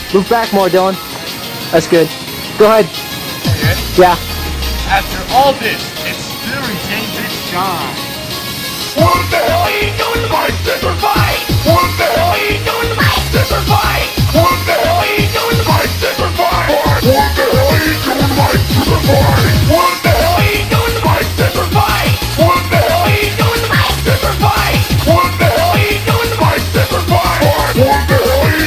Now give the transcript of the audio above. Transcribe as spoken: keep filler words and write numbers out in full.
Move back more, Dylan. That's good. Go ahead. Okay. Yeah. After all this, it still retains its shine. What the hell are you doing to my scissor fight? What the hell are you doing to my scissor fight?